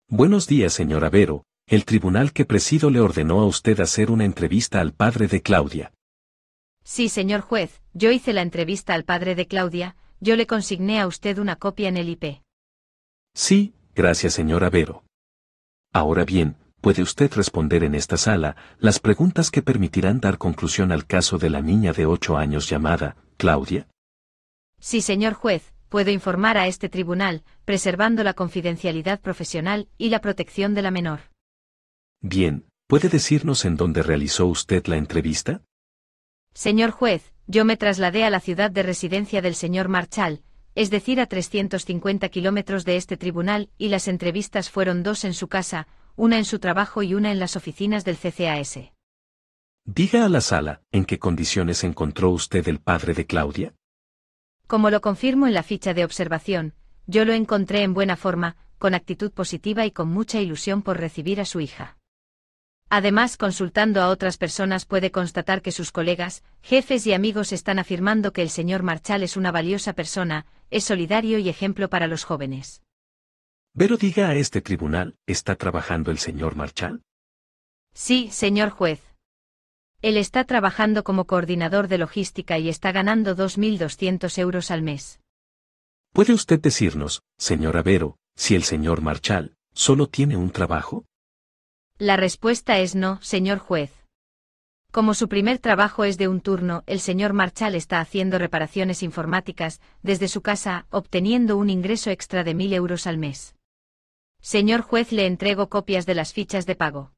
Buenos días, señora Vero. El tribunal que presido le ordenó a usted hacer una entrevista al padre de Claudia. Sí, señor juez, yo hice la entrevista al padre de Claudia, yo le consigné a usted una copia en el IP. Sí, gracias, señora Vero. Ahora bien, ¿puede usted responder en esta sala las preguntas que permitirán dar conclusión al caso de la niña de 8 años llamada Claudia? Sí, señor juez, puedo informar a este tribunal, preservando la confidencialidad profesional y la protección de la menor. Bien, ¿puede decirnos en dónde realizó usted la entrevista? Señor juez, yo me trasladé a la ciudad de residencia del señor Marchal, es decir, a 350 kilómetros de este tribunal, y las entrevistas fueron 2 en su casa, una en su trabajo y una en las oficinas del CCAS. Diga a la sala, ¿en qué condiciones encontró usted el padre de Claudia? Como lo confirmo en la ficha de observación, yo lo encontré en buena forma, con actitud positiva y con mucha ilusión por recibir a su hija. Además, consultando a otras personas puede constatar que sus colegas, jefes y amigos están afirmando que el señor Marchal es una valiosa persona, es solidario y ejemplo para los jóvenes. Pero diga a este tribunal, ¿está trabajando el señor Marchal? Sí, señor juez. Él está trabajando como coordinador de logística y está ganando 2.200 euros al mes. ¿Puede usted decirnos, señora Vero, si el señor Marchal solo tiene un trabajo? La respuesta es no, señor juez. Como su primer trabajo es de un turno, el señor Marchal está haciendo reparaciones informáticas desde su casa, obteniendo un ingreso extra de 1.000 euros al mes. Señor juez, le entrego copias de las fichas de pago.